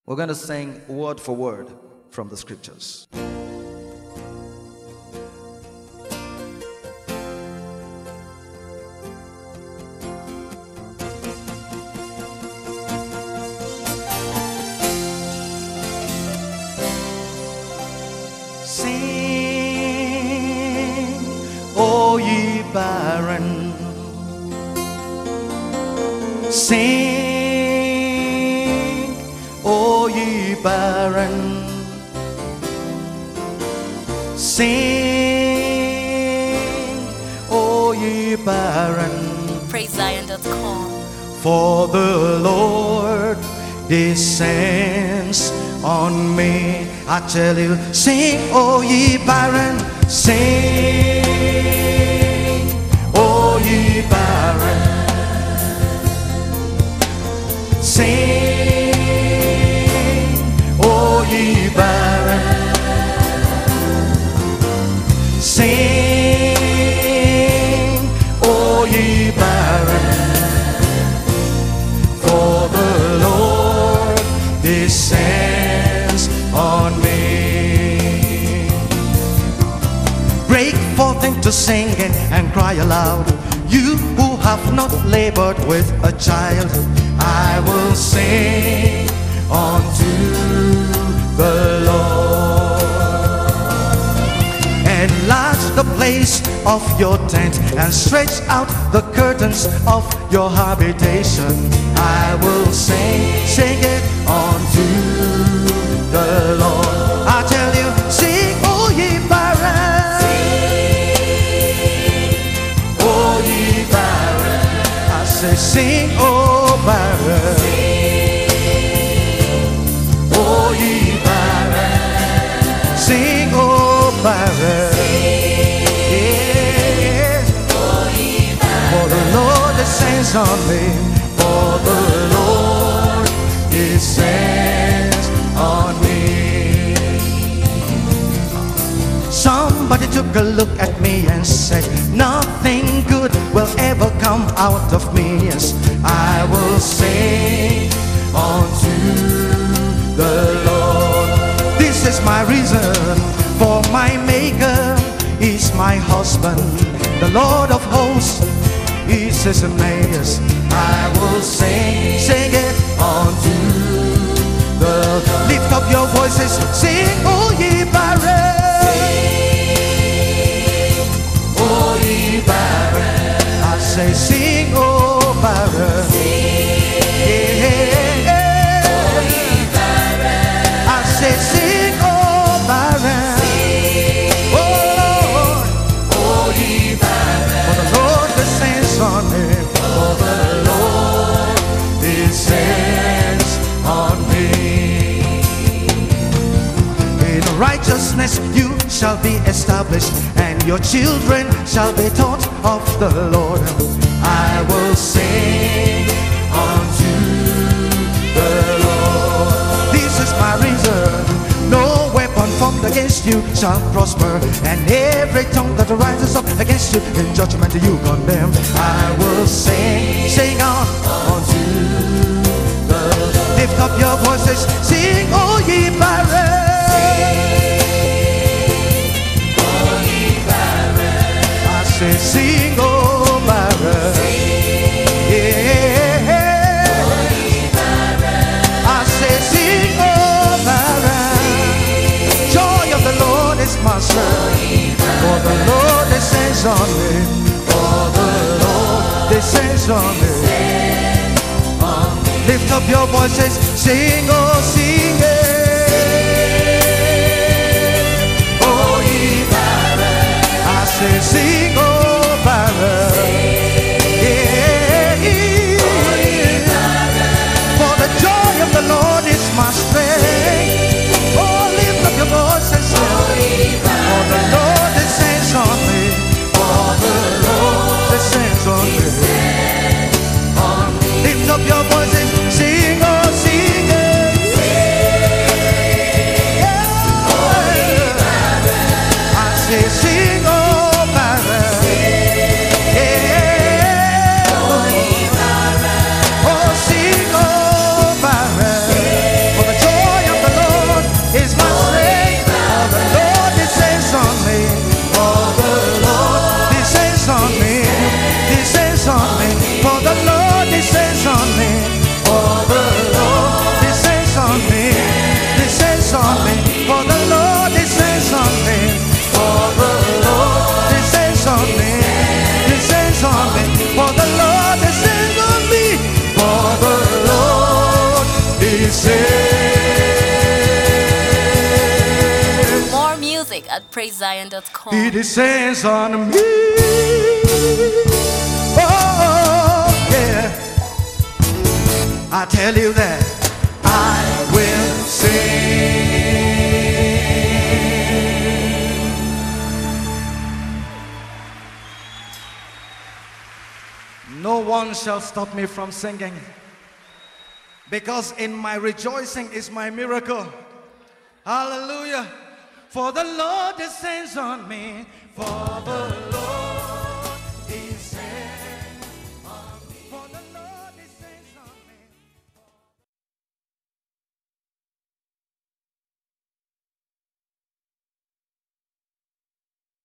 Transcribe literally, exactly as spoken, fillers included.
We're going to sing word for word from the scriptures. Sing, O ye barren. Sing, O ye barren. Sing, O ye barren. praise zion dot com. For the Lord descends on me. I tell you, sing, O ye barren. Sing, O ye barren. Sing, O ye barren. Sing, O ye barren. For the Lord descends on me. Break forth into singing and cry aloud, you who have not labored with a child. I will sing unto the Lord. Enlarge the place of your tent and stretch out the curtains of your habitation. I will sing, sing it unto the Lord. I tell you, sing, O ye barren. Sing, O ye barren. I say, sing, O barren. Sing, O ye barren. Sing, O barren. Yeah. For the Lord descends on me. For the Lord descends on me. Somebody took a look at me and said, nothing good will ever come out of me. Yes, I will sing unto the Lord. This is my reason, for my Maker is my husband. The Lord of hosts is his amaze. I will sing, sing it unto the Lord. Lift up your voices, sing, O ye barren. O ye barren. I say, sing, O barren. Yeah. O ye barren. I say, sing, O barren. Oh Lord, O ye barren. For the Lord descends on me. For the Lord descends on me. In righteousness you shall be established, and your children shall be taught of the Lord. I will sing unto the Lord. This is my reason. No weapon formed against you shall prosper, and every tongue that rises up against you in judgment you condemn. I will sing, sing on unto the Lord. Lift up your voices, sing, O ye barren. Sing, O barren. Yeah. I say, sing, O barren. Joy of the Lord is my strength. For the Lord descends on me. For the Lord descends on me. Lift up your voices, sing, oh, sing it. Oh, ye barren. I say, sing, oh, barren. Yeah. For the joy of the Lord is my strength. Oh, lift up your voices, sing. For the Lord descends on me. For the Lord descends on me. Lift up your voices, sing, oh, sing it. descends. More music at praise zion dot com. He descends on me. Oh, yeah. I tell you that I will sing. No one shall stop me from singing, because in my rejoicing is my miracle. Hallelujah. For the Lord descends on me. For the Lord